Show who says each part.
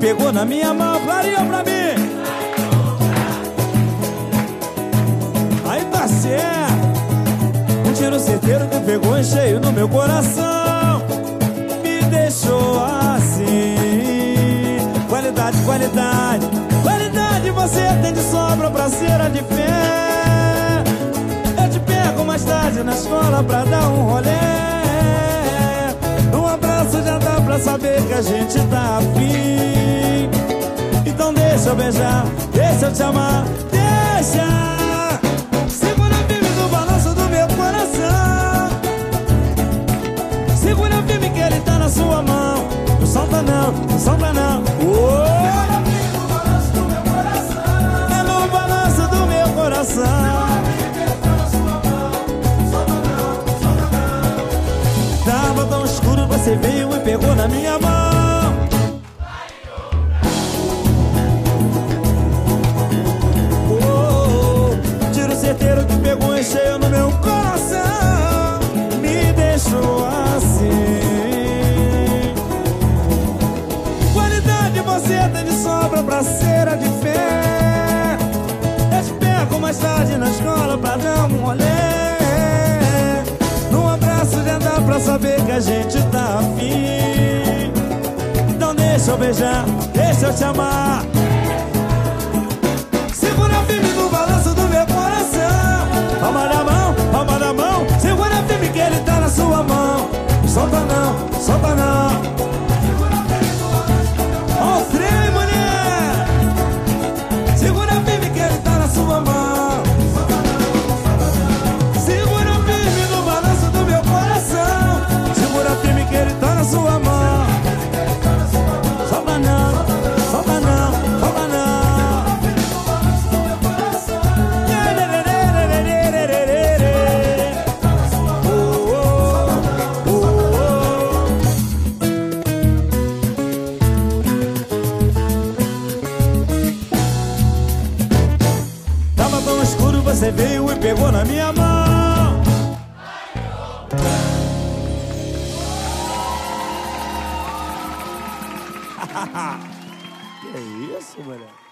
Speaker 1: pegou na minha mão, clareou pra mim. Aí tá certo. Um tiro certeiro que pegou em cheio no meu coração. Me deixou assim. Qualidade, qualidade, qualidade você tem de sobra pra ser a de fé. Eu te pego mais tarde na escola pra dar um rolê. Um abraço já dá pra saber que a gente tá afim. Então deixa eu beijar, deixa eu te amar, deixa. Segura firme no balanço do meu coração. Segura firme que ele tá na sua mão. Não solta não, não solta não. Segura firme no balanço do meu coração. É no balanço do meu coração. Tava tão escuro, você veio e pegou na minha mão. Tiro certeiro que pegou em cheio no meu coração. Me deixou assim. Qualidade você tem de sobra pra ser a de fé. Eu te pego mais tarde na escola pra dar um rolê. Já dá pra saber que a gente tá afim. Então deixa eu beijar, deixa eu te amar. Segura firme no balanço do meu coração. Palma da mão. Segura firme que ele tá na sua mão. Solta não, solta não. Ó o trem, mulher. Segura firme que ele tá na sua mão. Sua mão. Solta não, solta não, solta não. Tava tão escuro, você veio e pegou na minha mão. Que isso, mulher?